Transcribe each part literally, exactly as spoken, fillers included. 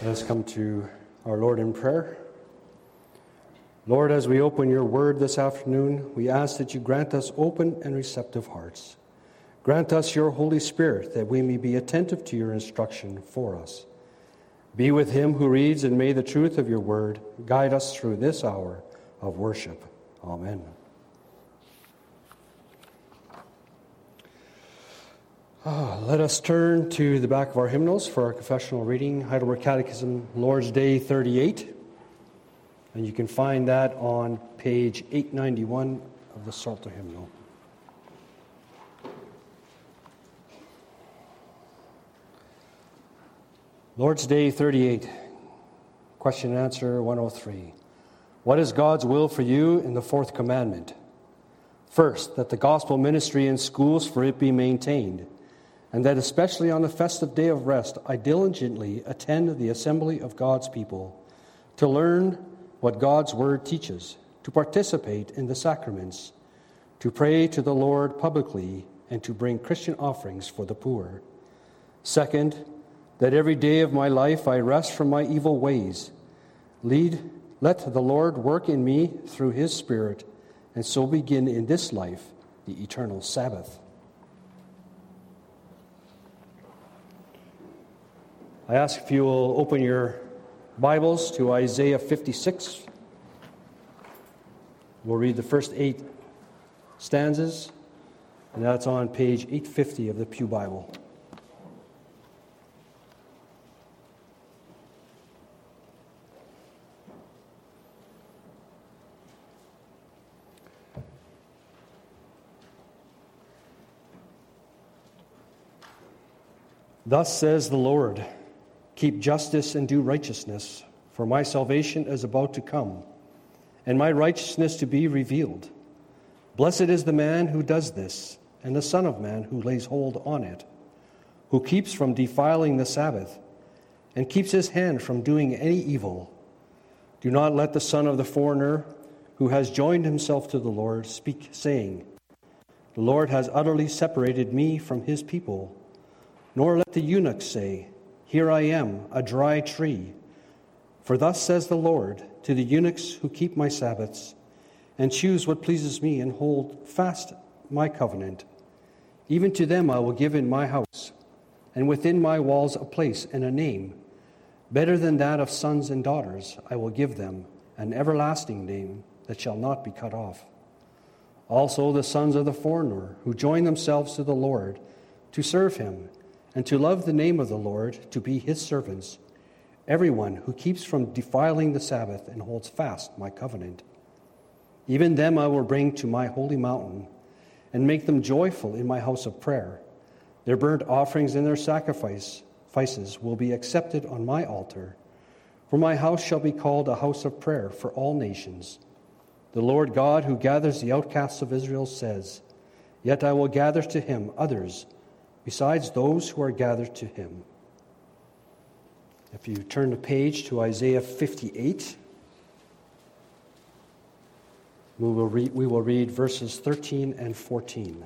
Let us come to our Lord in prayer. Lord, as we open your word this afternoon, we ask that you grant us open and receptive hearts. Grant us your Holy Spirit that we may be attentive to your instruction for us. Be with him who reads, and may the truth of your word guide us through this hour of worship. Amen. Oh, let us turn to the back of our hymnals for our confessional reading, Heidelberg Catechism, Lord's Day thirty-eight. And you can find that on page eight ninety-one of the Psalter hymnal. Lord's Day thirty-eight, question and answer one oh three. What is God's will for you in the fourth commandment? First, that the gospel ministry in schools for it be maintained, and that especially on the festive day of rest, I diligently attend the assembly of God's people to learn what God's word teaches, to participate in the sacraments, to pray to the Lord publicly, and to bring Christian offerings for the poor. Second, that every day of my life I rest from my evil ways. Lead, let the Lord work in me through his Spirit, and so begin in this life the eternal Sabbath. I ask if you will open your Bibles to Isaiah fifty-six. We'll read the first eight stanzas, and that's on page eight fifty of the Pew Bible. Thus says the Lord, keep justice and do righteousness, for my salvation is about to come, and my righteousness to be revealed. Blessed is the man who does this, and the Son of Man who lays hold on it, who keeps from defiling the Sabbath, and keeps his hand from doing any evil. Do not let the son of the foreigner, who has joined himself to the Lord, speak, saying, the Lord has utterly separated me from his people. Nor let the eunuch say, here I am, a dry tree. For thus says the Lord to the eunuchs who keep my Sabbaths, and choose what pleases me, and hold fast my covenant. Even to them I will give in my house, and within my walls a place and a name. Better than that of sons and daughters, I will give them an everlasting name that shall not be cut off. Also the sons of the foreigner, who join themselves to the Lord, to serve him, and to love the name of the Lord, to be his servants, everyone who keeps from defiling the Sabbath and holds fast my covenant. Even them I will bring to my holy mountain, and make them joyful in my house of prayer. Their burnt offerings and their sacrifices will be accepted on my altar, for my house shall be called a house of prayer for all nations. The Lord God, who gathers the outcasts of Israel, says, yet I will gather to him others besides those who are gathered to him. If you turn the page to Isaiah fifty-eight, we will read, we will read verses thirteen and fourteen.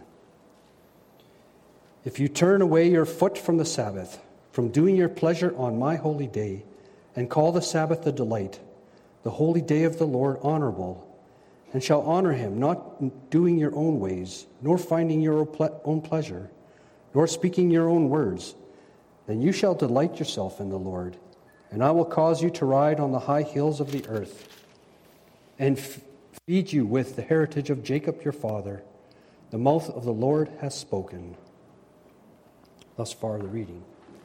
If you turn away your foot from the Sabbath, from doing your pleasure on my holy day, and call the Sabbath a delight, the holy day of the Lord honorable, and shall honor him, not doing your own ways, nor finding your own pleasure, nor speaking your own words, then you shall delight yourself in the Lord, and I will cause you to ride on the high hills of the earth, and f- feed you with the heritage of Jacob your father. The mouth of the Lord has spoken. Thus far the reading.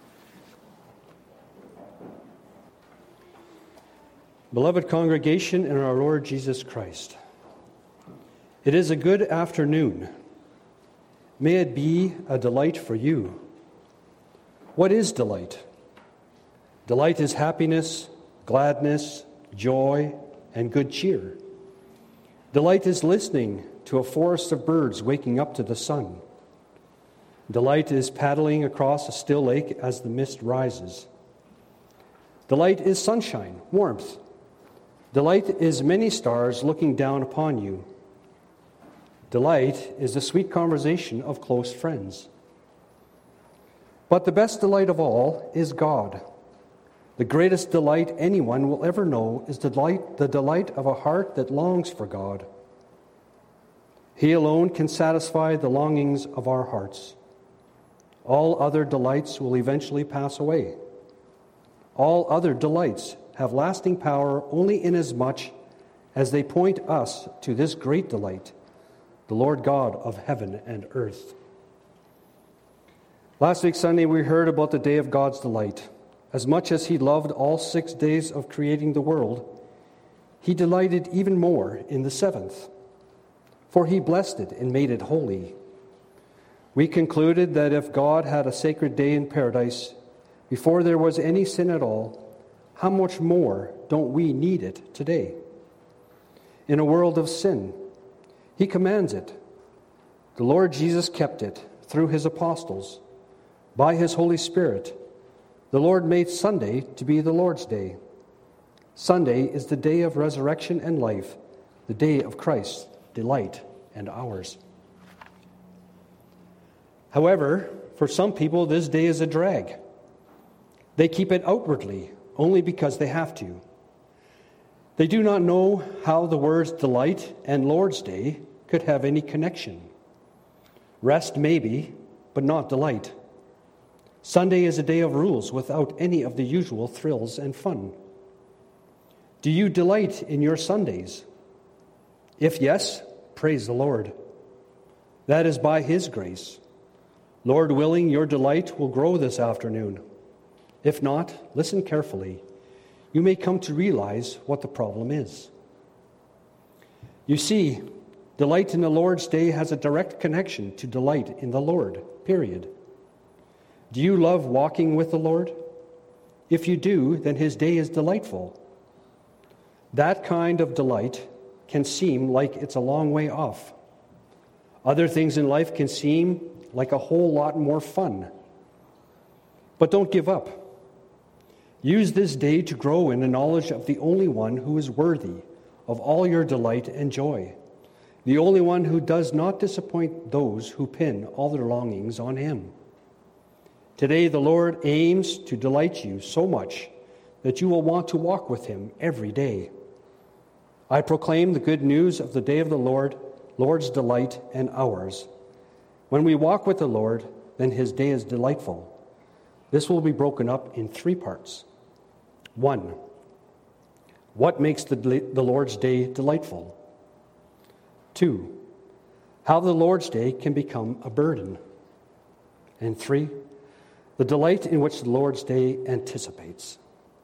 Beloved congregation in our Lord Jesus Christ, it is a good afternoon. May it be a delight for you. What is delight? Delight is happiness, gladness, joy, and good cheer. Delight is listening to a forest of birds waking up to the sun. Delight is paddling across a still lake as the mist rises. Delight is sunshine, warmth. Delight is many stars looking down upon you. Delight is the sweet conversation of close friends. But the best delight of all is God. The greatest delight anyone will ever know is the delight, the delight of a heart that longs for God. He alone can satisfy the longings of our hearts. All other delights will eventually pass away. All other delights have lasting power only inasmuch as they point us to this great delight, the Lord God of heaven and earth. Last week Sunday we heard about the day of God's delight. As much as he loved all six days of creating the world, he delighted even more in the seventh, for he blessed it and made it holy. We concluded that if God had a sacred day in paradise before there was any sin at all, how much more don't we need it today? In a world of sin, he commands it. The Lord Jesus kept it through his apostles. By his Holy Spirit, the Lord made Sunday to be the Lord's day. Sunday is the day of resurrection and life, the day of Christ's delight and ours. However, for some people, this day is a drag. They keep it outwardly, only because they have to. They do not know how the words delight and Lord's Day could have any connection. Rest maybe, but not delight. Sunday is a day of rules without any of the usual thrills and fun. Do you delight in your Sundays? If yes, praise the Lord. That is by his grace. Lord willing, your delight will grow this afternoon. If not, listen carefully. You may come to realize what the problem is. You see, delight in the Lord's day has a direct connection to delight in the Lord, period. Do you love walking with the Lord? If you do, then his day is delightful. That kind of delight can seem like it's a long way off. Other things in life can seem like a whole lot more fun. But don't give up. Use this day to grow in the knowledge of the only one who is worthy of all your delight and joy, the only one who does not disappoint those who pin all their longings on him. Today, the Lord aims to delight you so much that you will want to walk with him every day. I proclaim the good news of the day of the Lord, Lord's delight and ours. When we walk with the Lord, then his day is delightful. This will be broken up in three parts. One, what makes the, the Lord's day delightful? Two, how the Lord's day can become a burden. And three, the delight in which the Lord's day anticipates.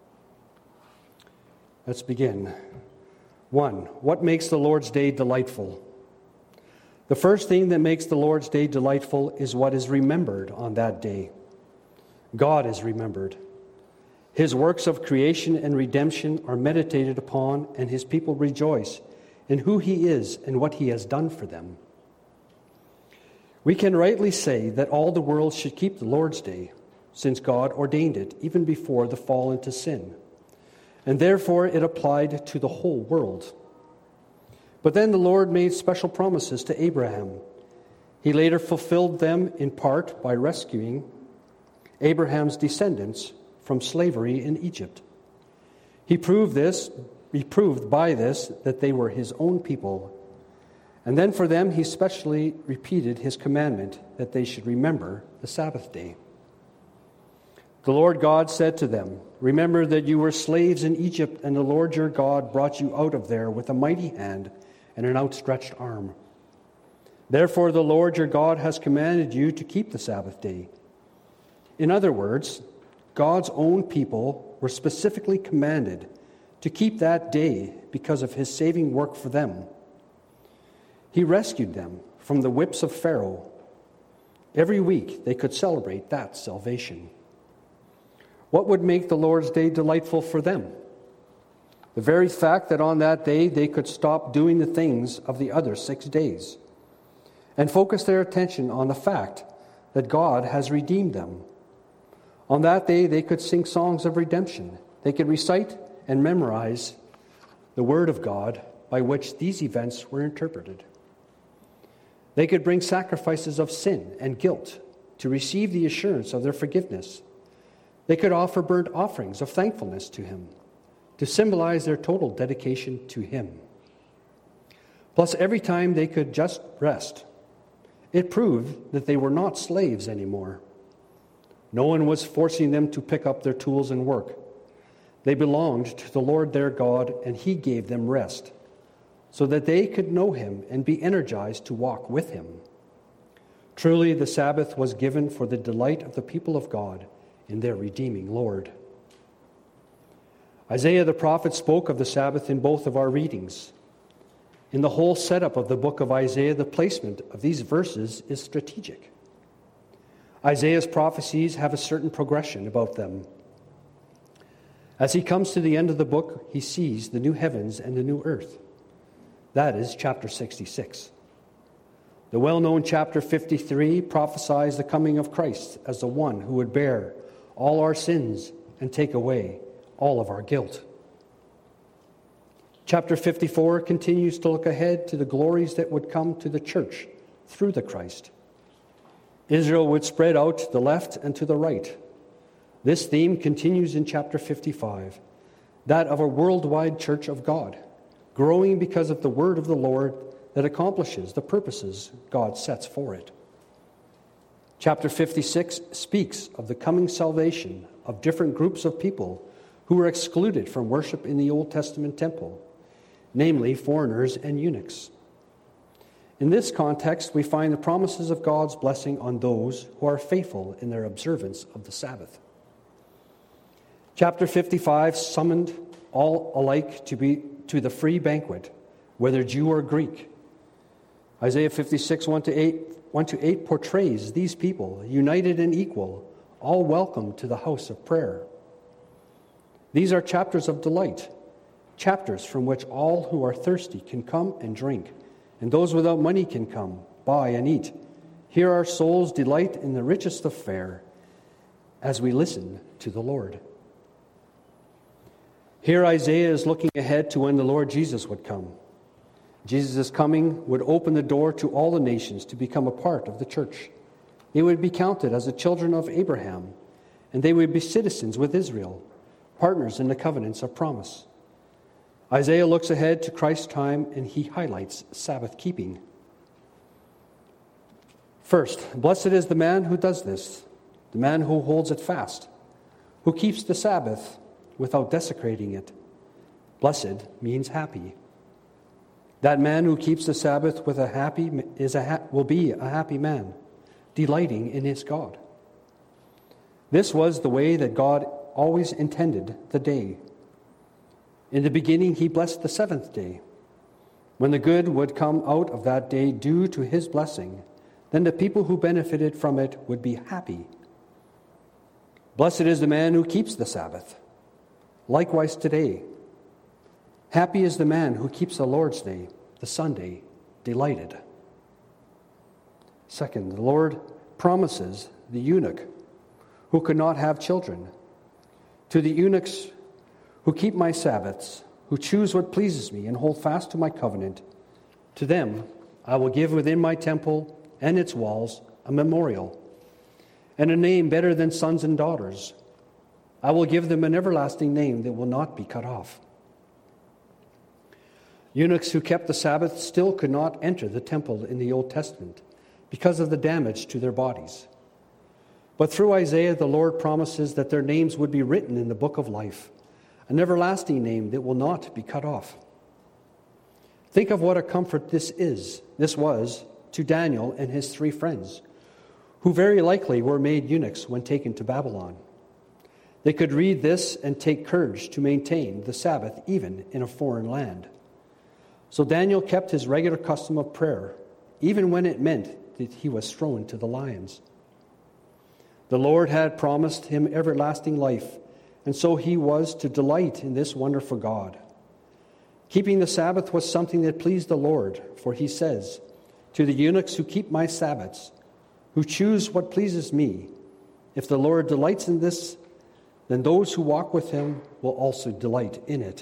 Let's begin. One, what makes the Lord's day delightful? The first thing that makes the Lord's day delightful is what is remembered on that day. God is remembered. His works of creation and redemption are meditated upon, and his people rejoice in who he is and what he has done for them. We can rightly say that all the world should keep the Lord's day, since God ordained it even before the fall into sin, and therefore it applied to the whole world. But then the Lord made special promises to Abraham. He later fulfilled them in part by rescuing Abraham's descendants from slavery in Egypt. He proved this, he proved by this that they were his own people. And then for them he specially repeated his commandment that they should remember the Sabbath day. The Lord God said to them, "Remember that you were slaves in Egypt, and the Lord your God brought you out of there with a mighty hand and an outstretched arm. Therefore the Lord your God has commanded you to keep the Sabbath day." In other words, God's own people were specifically commanded to keep that day because of his saving work for them. He rescued them from the whips of Pharaoh. Every week they could celebrate that salvation. What would make the Lord's day delightful for them? The very fact that on that day they could stop doing the things of the other six days and focus their attention on the fact that God has redeemed them. On that day they could sing songs of redemption. They could recite and memorize the Word of God by which these events were interpreted. They could bring sacrifices of sin and guilt to receive the assurance of their forgiveness. They could offer burnt offerings of thankfulness to him, to symbolize their total dedication to him. Plus, every time they could just rest, it proved that they were not slaves anymore. No one was forcing them to pick up their tools and work. They belonged to the Lord their God, and he gave them rest, so that they could know him and be energized to walk with him. Truly, the Sabbath was given for the delight of the people of God in their redeeming Lord. Isaiah the prophet spoke of the Sabbath in both of our readings. In the whole setup of the book of Isaiah, the placement of these verses is strategic. Isaiah's prophecies have a certain progression about them. As he comes to the end of the book, he sees the new heavens and the new earth. That is chapter sixty-six. The well-known chapter fifty-three prophesies the coming of Christ as the one who would bear all our sins and take away all of our guilt. Chapter fifty-four continues to look ahead to the glories that would come to the church through the Christ. Israel would spread out to the left and to the right. This theme continues in chapter fifty-five, that of a worldwide church of God, growing because of the word of the Lord that accomplishes the purposes God sets for it. Chapter fifty-six speaks of the coming salvation of different groups of people who were excluded from worship in the Old Testament temple, namely foreigners and eunuchs. In this context, we find the promises of God's blessing on those who are faithful in their observance of the Sabbath. Chapter fifty-five summoned all alike to be to the free banquet, whether Jew or Greek. Isaiah fifty-six, one to eight portrays these people, united and equal, all welcome to the house of prayer. These are chapters of delight, chapters from which all who are thirsty can come and drink, and those without money can come, buy and eat. Here our souls delight in the richest of fare as we listen to the Lord. Here Isaiah is looking ahead to when the Lord Jesus would come. Jesus' coming would open the door to all the nations to become a part of the church. They would be counted as the children of Abraham, and they would be citizens with Israel, partners in the covenants of promise. Isaiah looks ahead to Christ's time, and he highlights Sabbath keeping. First, blessed is the man who does this, the man who holds it fast, who keeps the Sabbath without desecrating it. Blessed means happy. That man who keeps the Sabbath with a happy is a ha- will be a happy man, delighting in his God. This was the way that God always intended the day. In the beginning, he blessed the seventh day. When the good would come out of that day due to his blessing, then the people who benefited from it would be happy. Blessed is the man who keeps the Sabbath. Likewise today, happy is the man who keeps the Lord's day, the Sunday, delighted. Second, the Lord promises the eunuch who could not have children. To the eunuchs who keep my Sabbaths, who choose what pleases me and hold fast to my covenant, to them I will give within my temple and its walls a memorial, and a name better than sons and daughters. I will give them an everlasting name that will not be cut off. Eunuchs who kept the Sabbath still could not enter the temple in the Old Testament because of the damage to their bodies. But through Isaiah, the Lord promises that their names would be written in the book of life, an everlasting name that will not be cut off. Think of what a comfort this is, this was, to Daniel and his three friends, who very likely were made eunuchs when taken to Babylon. They could read this and take courage to maintain the Sabbath even in a foreign land. So Daniel kept his regular custom of prayer, even when it meant that he was thrown to the lions. The Lord had promised him everlasting life, and so he was to delight in this wonderful God. Keeping the Sabbath was something that pleased the Lord, for he says, "To the eunuchs who keep my Sabbaths, who choose what pleases me, if the Lord delights in this, then those who walk with him will also delight in it."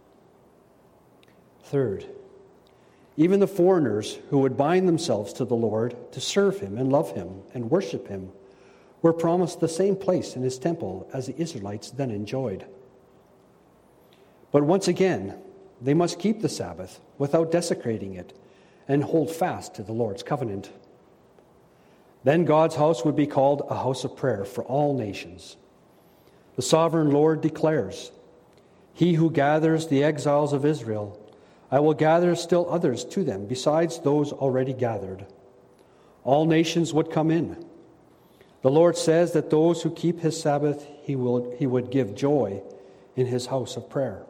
Third, even the foreigners who would bind themselves to the Lord to serve him and love him and worship him were promised the same place in his temple as the Israelites then enjoyed. But once again, they must keep the Sabbath without desecrating it and hold fast to the Lord's covenant. Then God's house would be called a house of prayer for all nations. The sovereign Lord declares, "He who gathers the exiles of Israel, I will gather still others to them besides those already gathered. All nations would come in. The Lord says that those who keep his Sabbath, he will he would give joy in his house of prayer."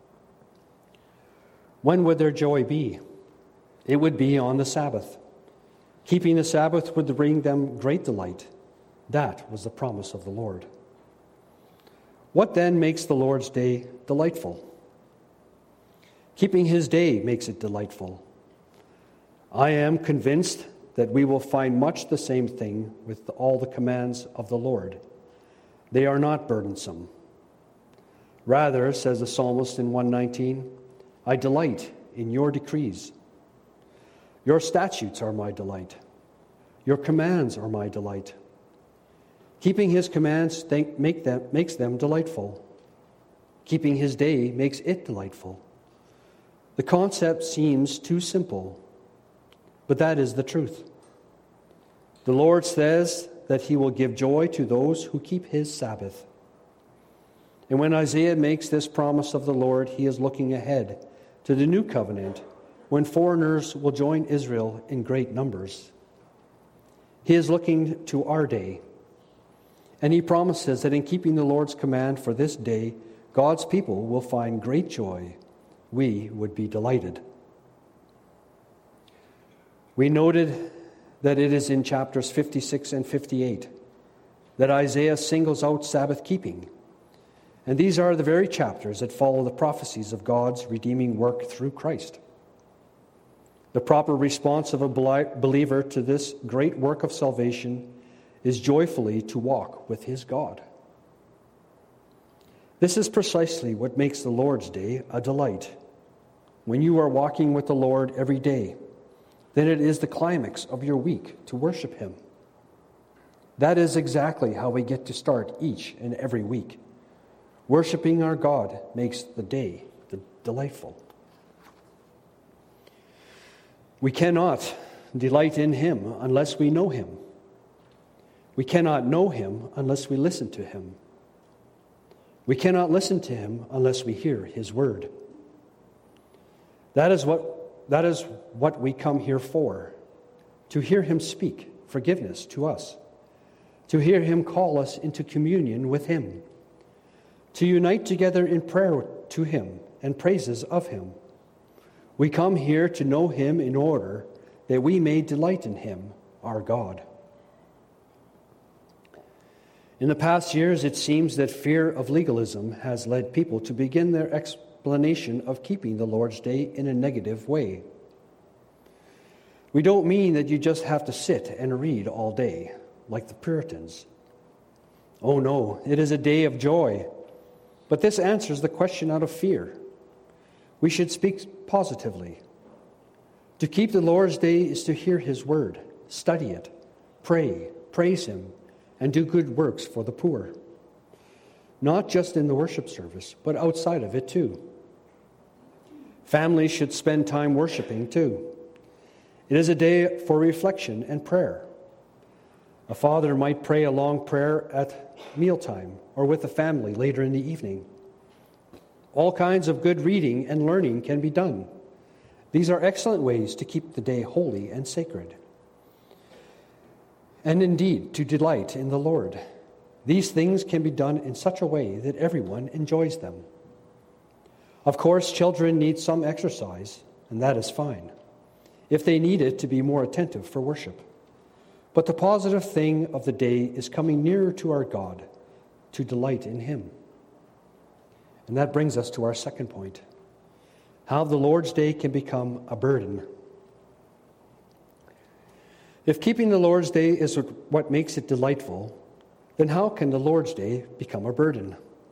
When would their joy be? It would be on the Sabbath. Keeping the Sabbath would bring them great delight. That was the promise of the Lord. What then makes the Lord's day delightful? Keeping his day makes it delightful. I am convinced that we will find much the same thing with all the commands of the Lord. They are not burdensome. Rather, says the psalmist in one nineteen, I delight in your decrees. Your statutes are my delight. Your commands are my delight. Keeping his commands think, make them, makes them delightful. Keeping his day makes it delightful. The concept seems too simple, but that is the truth. The Lord says that he will give joy to those who keep his Sabbath. And when Isaiah makes this promise of the Lord, he is looking ahead to the new covenant when foreigners will join Israel in great numbers. He is looking to our day, and he promises that in keeping the Lord's command for this day, God's people will find great joy. We would be delighted. We noted that it is in chapters fifty-six and fifty-eight that Isaiah singles out Sabbath keeping. And these are the very chapters that follow the prophecies of God's redeeming work through Christ. The proper response of a believer to this great work of salvation is joyfully to walk with his God. This is precisely what makes the Lord's Day a delight. When you are walking with the Lord every day, then it is the climax of your week to worship him. That is exactly how we get to start each and every week. Worshiping our God makes the day delightful. We cannot delight in him unless we know him. We cannot know him unless we listen to him. We cannot listen to him unless we hear his word. That is what, that is what we come here for, to hear him speak forgiveness to us, to hear him call us into communion with him, to unite together in prayer to him and praises of him. We come here to know him in order that we may delight in him, our God. In the past years, it seems that fear of legalism has led people to begin their explanation of keeping the Lord's Day in a negative way. We don't mean that you just have to sit and read all day, like the Puritans. Oh no, it is a day of joy. But this answers the question out of fear. We should speak positively. To keep the Lord's Day is to hear his word, study it, pray, praise him, and do good works for the poor. Not just in the worship service, but outside of it too. Families should spend time worshiping too. It is a day for reflection and prayer. A father might pray a long prayer at mealtime or with the family later in the evening. All kinds of good reading and learning can be done. These are excellent ways to keep the day holy and sacred, and indeed to delight in the Lord. These things can be done in such a way that everyone enjoys them. Of course, children need some exercise, and that is fine, if they need it to be more attentive for worship. But the positive thing of the day is coming nearer to our God, to delight in him. And that brings us to our second point, how the Lord's Day can become a burden. If keeping the Lord's Day is what makes it delightful, then how can the Lord's Day become a burden?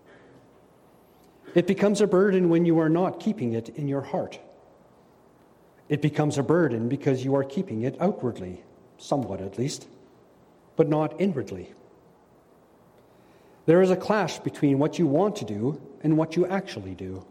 It becomes a burden when you are not keeping it in your heart. It becomes a burden because you are keeping it outwardly, somewhat at least, but not inwardly. There is a clash between what you want to do and what you actually do.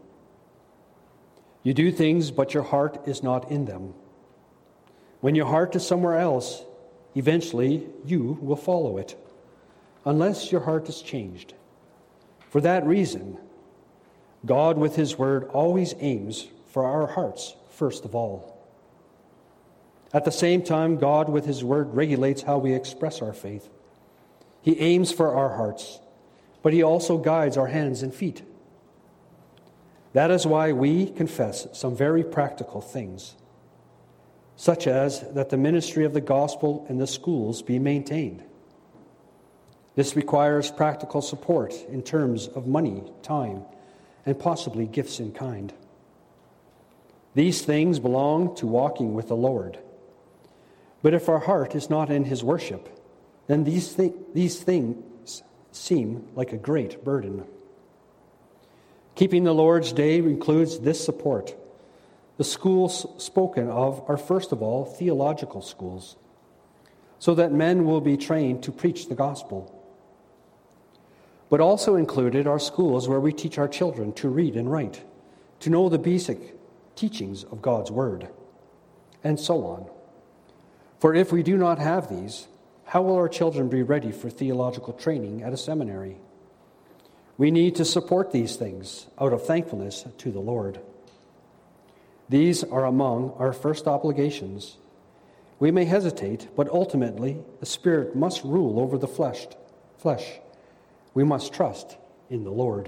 You do things, but your heart is not in them. When your heart is somewhere else, eventually you will follow it, unless your heart is changed. For that reason, God with His Word always aims for our hearts first of all. At the same time, God with His Word regulates how we express our faith. He aims for our hearts, but He also guides our hands and feet. That is why we confess some very practical things, such as that the ministry of the gospel in the schools be maintained. This requires practical support in terms of money, time, and possibly gifts in kind. These things belong to walking with the Lord. But if our heart is not in His worship, then these, th- these things seem like a great burden. Keeping the Lord's Day includes this support. The schools spoken of are first of all theological schools, so that men will be trained to preach the gospel. But also included are schools where we teach our children to read and write, to know the basic teachings of God's Word, and so on. For if we do not have these, how will our children be ready for theological training at a seminary? We need to support these things out of thankfulness to the Lord. These are among our first obligations. We may hesitate, but ultimately the Spirit must rule over the flesh. Flesh. We must trust in the Lord.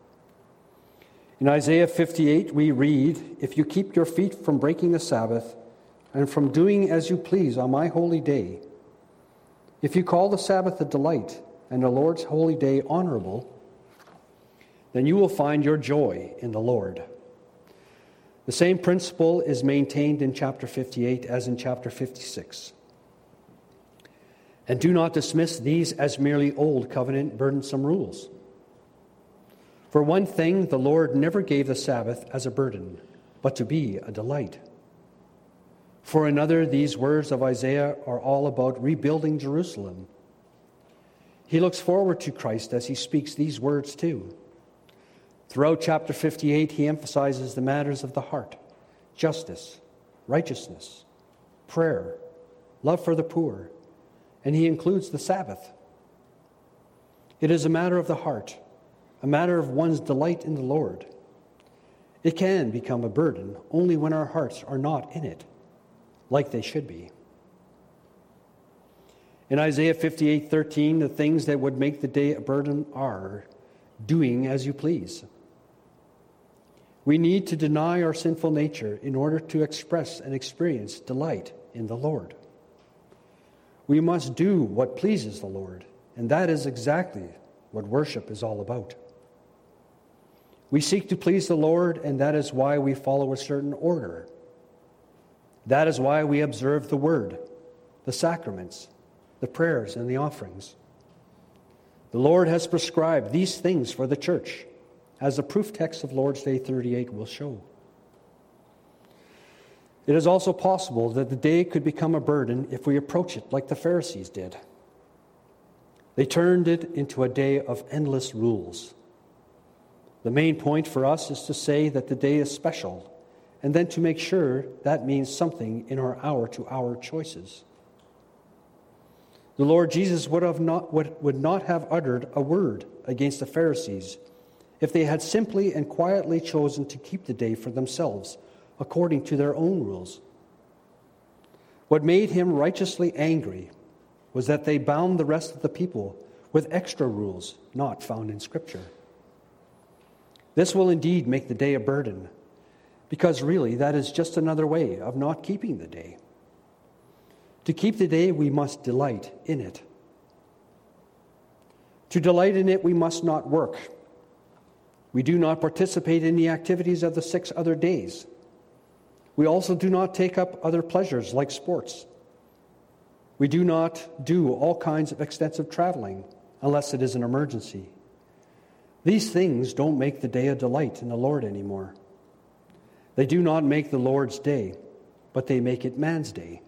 In Isaiah fifty-eight, we read, "If you keep your feet from breaking the Sabbath and from doing as you please on my holy day, if you call the Sabbath a delight and the Lord's holy day honorable, then you will find your joy in the Lord." The same principle is maintained in chapter fifty-eight as in chapter fifty-six. And do not dismiss these as merely old covenant burdensome rules. For one thing, the Lord never gave the Sabbath as a burden, but to be a delight. For another, these words of Isaiah are all about rebuilding Jerusalem. He looks forward to Christ as he speaks these words too. Throughout chapter fifty-eight, he emphasizes the matters of the heart: justice, righteousness, prayer, love for the poor, and he includes the Sabbath. It is a matter of the heart, a matter of one's delight in the Lord. It can become a burden only when our hearts are not in it, like they should be. In Isaiah fifty-eight thirteen, the things that would make the day a burden are doing as you please. We need to deny our sinful nature in order to express and experience delight in the Lord. We must do what pleases the Lord, and that is exactly what worship is all about. We seek to please the Lord, and that is why we follow a certain order. That is why we observe the Word, the sacraments, the prayers, and the offerings. The Lord has prescribed these things for the church, as the proof text of Lord's Day thirty-eight will show. It is also possible that the day could become a burden if we approach it like the Pharisees did. They turned it into a day of endless rules. The main point for us is to say that the day is special, and then to make sure that means something in our hour-to-hour choices. The Lord Jesus would, have not, would, would not have uttered a word against the Pharisees if they had simply and quietly chosen to keep the day for themselves, according to their own rules. What made him righteously angry was that they bound the rest of the people with extra rules not found in Scripture. This will indeed make the day a burden, because really that is just another way of not keeping the day. To keep the day, we must delight in it. To delight in it, we must not work. We do not participate in the activities of the six other days. We also do not take up other pleasures like sports. We do not do all kinds of extensive traveling unless it is an emergency. These things don't make the day a delight in the Lord anymore. They do not make the Lord's day, but they make it man's day.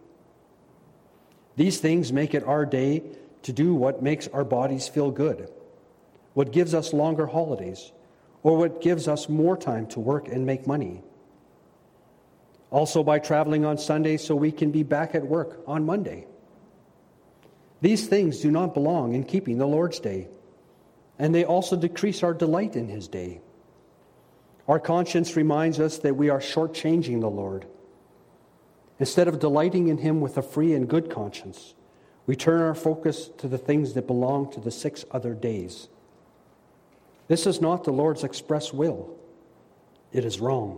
These things make it our day to do what makes our bodies feel good, what gives us longer holidays, or what gives us more time to work and make money. Also by traveling on Sunday so we can be back at work on Monday. These things do not belong in keeping the Lord's Day, and they also decrease our delight in His day. Our conscience reminds us that we are shortchanging the Lord. Instead of delighting in Him with a free and good conscience, we turn our focus to the things that belong to the six other days. This is not the Lord's express will. It is wrong.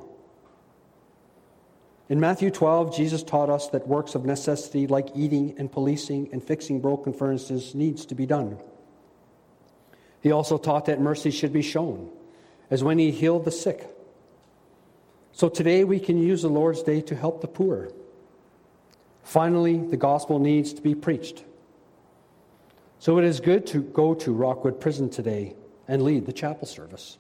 In Matthew twelve, Jesus taught us that works of necessity like eating and policing and fixing broken furnaces needs to be done. He also taught that mercy should be shown, as when He healed the sick. So today we can use the Lord's Day to help the poor. Finally, the gospel needs to be preached. So it is good to go to Rockwood Prison today and lead the chapel service.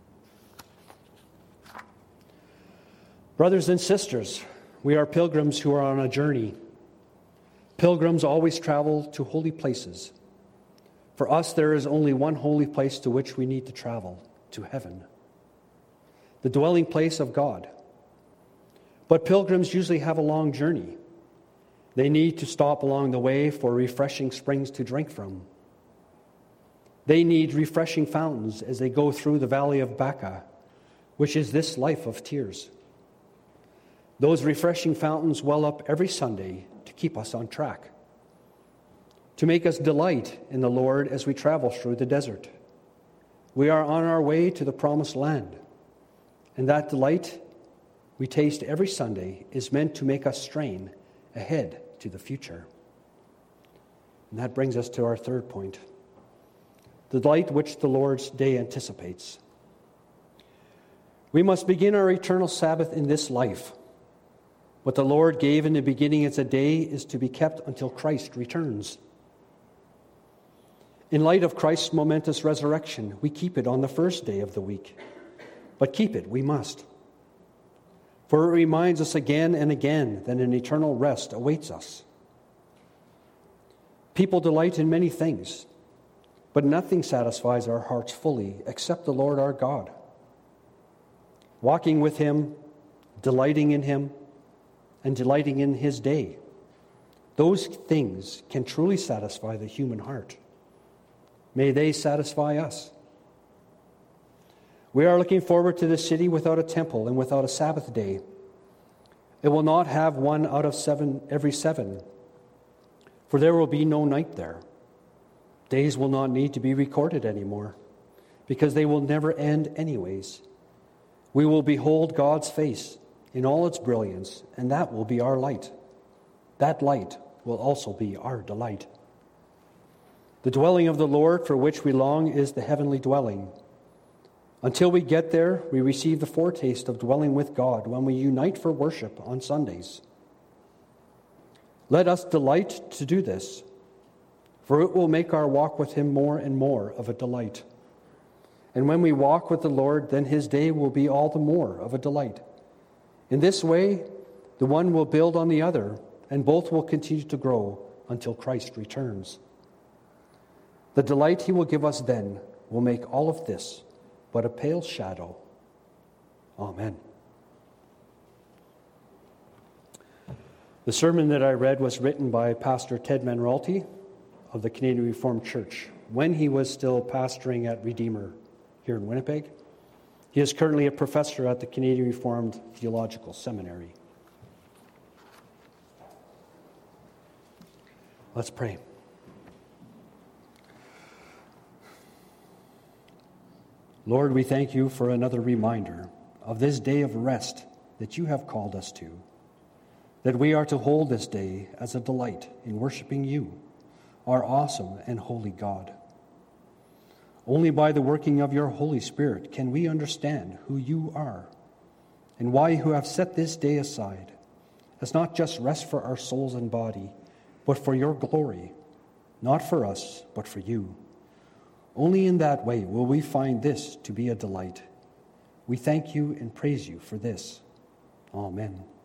Brothers and sisters, we are pilgrims who are on a journey. Pilgrims always travel to holy places. For us, there is only one holy place to which we need to travel, to heaven, the dwelling place of God. But pilgrims usually have a long journey. They need to stop along the way for refreshing springs to drink from. They need refreshing fountains as they go through the valley of Baca, which is this life of tears. Those refreshing fountains well up every Sunday to keep us on track, to make us delight in the Lord as we travel through the desert. We are on our way to the promised land, and that delight we taste every Sunday is meant to make us strain ahead to the future. And that brings us to our third point, the delight which the Lord's Day anticipates. We must begin our eternal Sabbath in this life. What the Lord gave in the beginning as a day is to be kept until Christ returns. In light of Christ's momentous resurrection, we keep it on the first day of the week. But keep it we must. For it reminds us again and again that an eternal rest awaits us. People delight in many things, but nothing satisfies our hearts fully except the Lord our God. Walking with Him, delighting in Him, and delighting in His day. Those things can truly satisfy the human heart. May they satisfy us. We are looking forward to the city without a temple and without a Sabbath day. It will not have one out of seven every seven, for there will be no night there. Days will not need to be recorded anymore, because they will never end anyways. We will behold God's face in all its brilliance, and that will be our light. That light will also be our delight. The dwelling of the Lord for which we long is the heavenly dwelling. Until we get there, we receive the foretaste of dwelling with God when we unite for worship on Sundays. Let us delight to do this, for it will make our walk with Him more and more of a delight. And when we walk with the Lord, then His day will be all the more of a delight. In this way, the one will build on the other, and both will continue to grow until Christ returns. The delight He will give us then will make all of this but a pale shadow. Amen. The sermon that I read was written by Pastor Ted Manralty of the Canadian Reformed Church when he was still pastoring at Redeemer here in Winnipeg. He is currently a professor at the Canadian Reformed Theological Seminary. Let's pray. Lord, we thank You for another reminder of this day of rest that You have called us to, that we are to hold this day as a delight in worshiping You, our awesome and holy God. Only by the working of Your Holy Spirit can we understand who You are and why You have set this day aside as not just rest for our souls and body, but for Your glory, not for us, but for You. Only in that way will we find this to be a delight. We thank You and praise You for this. Amen.